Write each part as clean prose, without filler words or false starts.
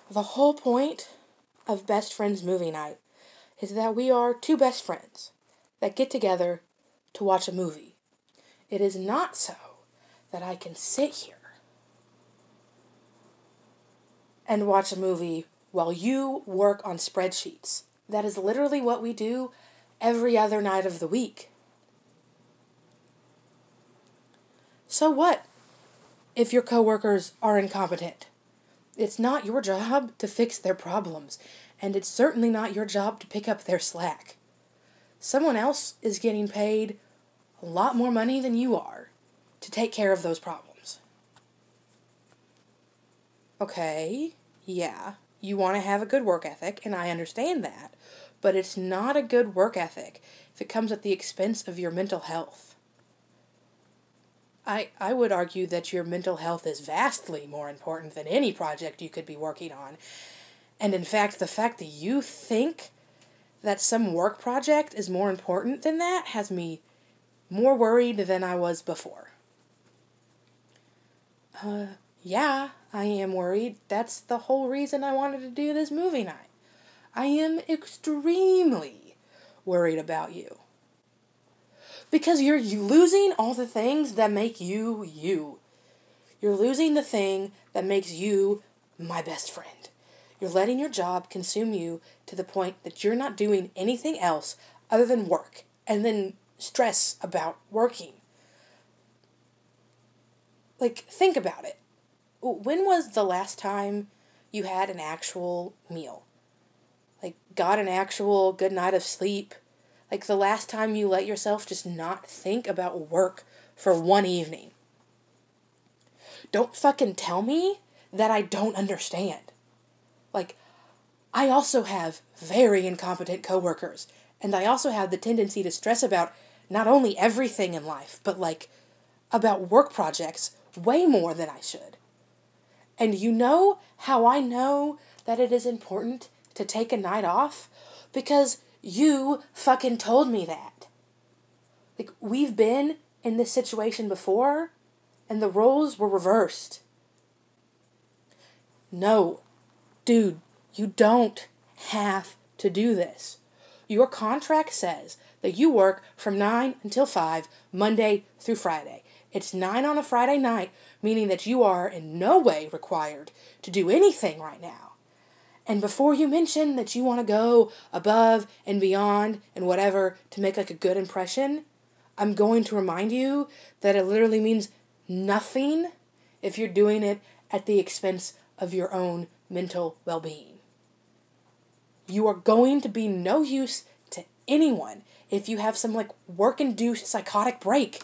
The whole point of Best Friends Movie Night is that we are two best friends that get together to watch a movie. It is not so that I can sit here and watch a movie while you work on spreadsheets. That is literally what we do every other night of the week. So what if your coworkers are incompetent? It's not your job to fix their problems, and it's certainly not your job to pick up their slack. Someone else is getting paid a lot more money than you are to take care of those problems. Okay, yeah, you want to have a good work ethic, and I understand that, but it's not a good work ethic if it comes at the expense of your mental health. I would argue that your mental health is vastly more important than any project you could be working on. And in fact, the fact that you think that some work project is more important than that has me more worried than I was before. Yeah, I am worried. That's the whole reason I wanted to do this movie night. I am extremely worried about you. Because you're losing all the things that make you, you. You're losing the thing that makes you my best friend. You're letting your job consume you to the point that you're not doing anything else other than work and then stress about working. Like, think about it. When was the last time you had an actual meal? Like, got an actual good night of sleep? Like, the last time you let yourself just not think about work for one evening? Don't fucking tell me that I don't understand. Like, I also have very incompetent coworkers, and I also have the tendency to stress about not only everything in life, but like about work projects way more than I should. And you know how I know that it is important to take a night off? Because you fucking told me that. Like, we've been in this situation before, and the roles were reversed. No, dude, you don't have to do this. Your contract says that you work from 9 until 5, Monday through Friday. It's 9 on a Friday night, meaning that you are in no way required to do anything right now. And before you mention that you want to go above and beyond and whatever to make like a good impression, I'm going to remind you that it literally means nothing if you're doing it at the expense of your own mental well-being. You are going to be no use to anyone if you have some like work-induced psychotic break.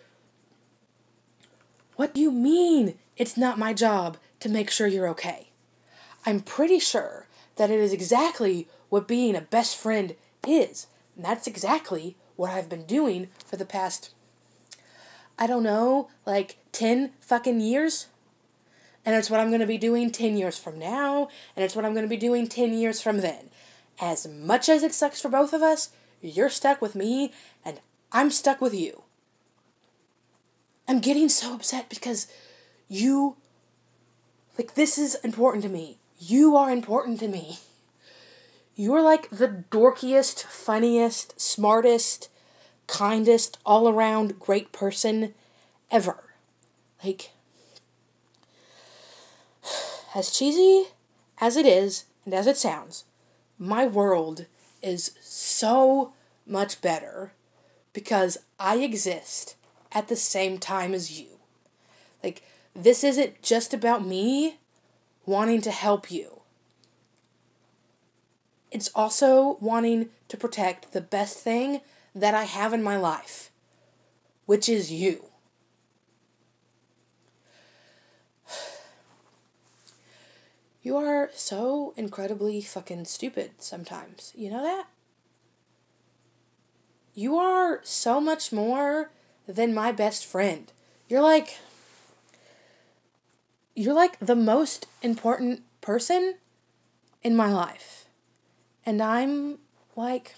What do you mean it's not my job to make sure you're okay? I'm pretty sure that it is exactly what being a best friend is. And that's exactly what I've been doing for the past, I don't know, like 10 fucking years. And it's what I'm going to be doing 10 years from now. And it's what I'm going to be doing 10 years from then. As much as it sucks for both of us, you're stuck with me and I'm stuck with you. I'm getting so upset because you, like, this is important to me. You are important to me. You're like the dorkiest, funniest, smartest, kindest, all around great person ever. Like, as cheesy as it is and as it sounds, my world is so much better because I exist at the same time as you. Like, this isn't just about me wanting to help you. It's also wanting to protect the best thing that I have in my life, which is you. You are so incredibly fucking stupid sometimes. You know that? You are so much more than my best friend. You're like the most important person in my life. And I'm like,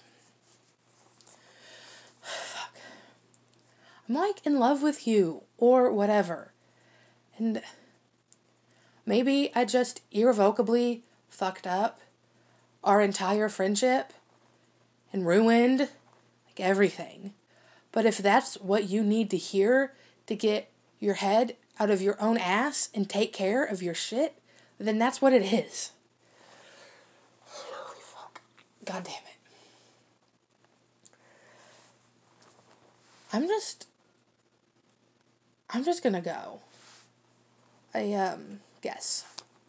fuck. I'm like in love with you or whatever. And maybe I just irrevocably fucked up our entire friendship and ruined like everything. But if that's what you need to hear to get your head out of your own ass and take care of your shit, then that's what it is. Holy fuck. God damn it. I'm just gonna go. Guess.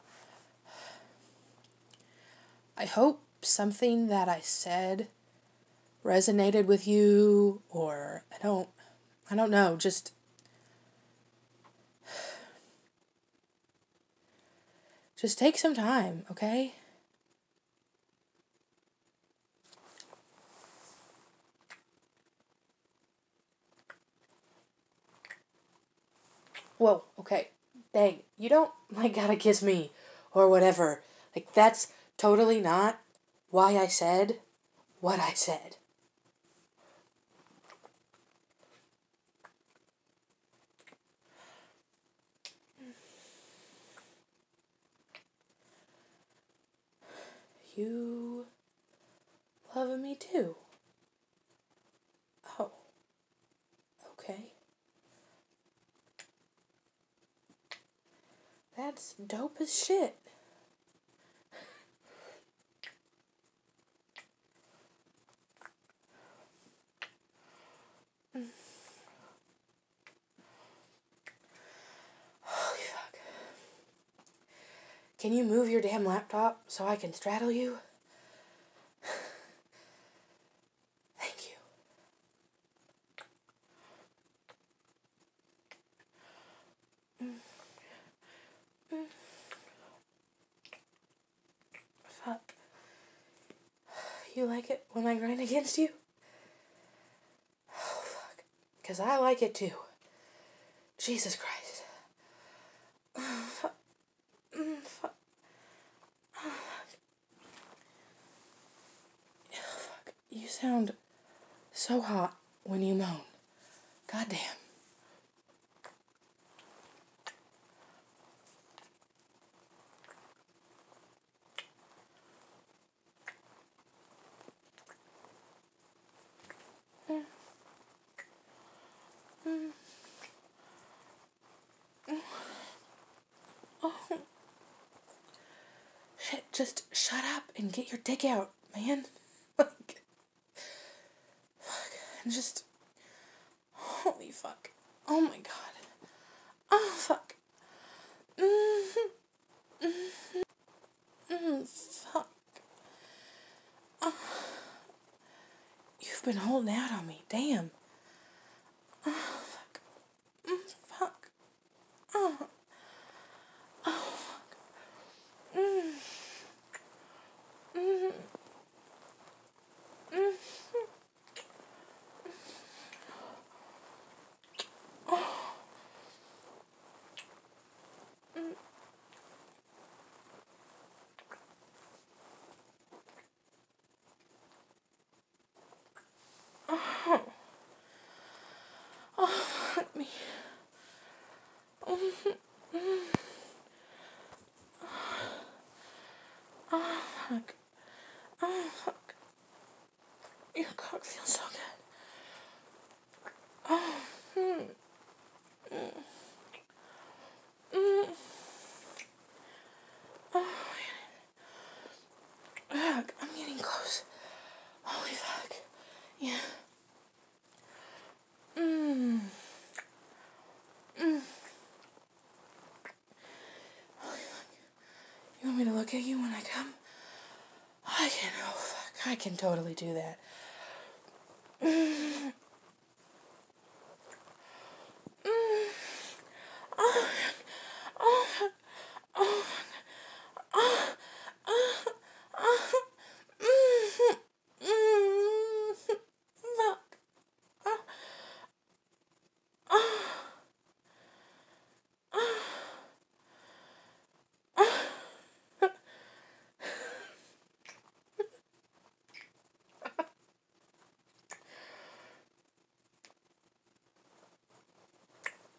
I hope something that I said resonated with you, or I don't know, just take some time, okay? Whoa, okay. Dang, you don't, like, gotta kiss me, or whatever. Like, that's totally not why I said what I said. You love me too. Oh, okay. That's dope as shit. Holy fuck. Can you move your damn laptop so I can straddle you? Thank you. Fuck. You like it when I grind against you? Oh, fuck. 'Cause I like it too. Jesus Christ. Fuck. Fuck. Fuck. You sound so hot when you moan. Goddamn. Shit, just shut up and get your dick out, man. Like, fuck. And just, holy fuck. Oh my god. Oh, fuck. Fuck. Oh, you've been holding out on me. Damn. Oh, fuck. Fuck. Oh. Oh, fuck. Oh, fuck me. Oh, fuck. Oh, fuck. Your cock feels so good. Oh, fuck. I'm getting close. Holy fuck. Yeah. You want me to look at you when I come? I can. Oh, fuck. I can totally do that. Fuck.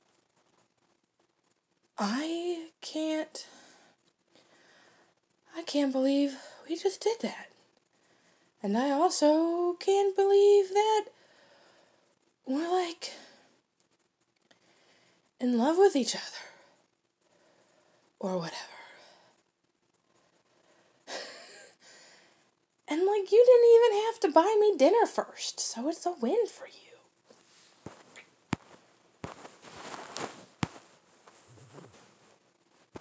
I can't can't believe we just did that. And I also can't believe that we're like in love with each other. Or whatever. And like, you didn't even have to buy me dinner first, so it's a win for you.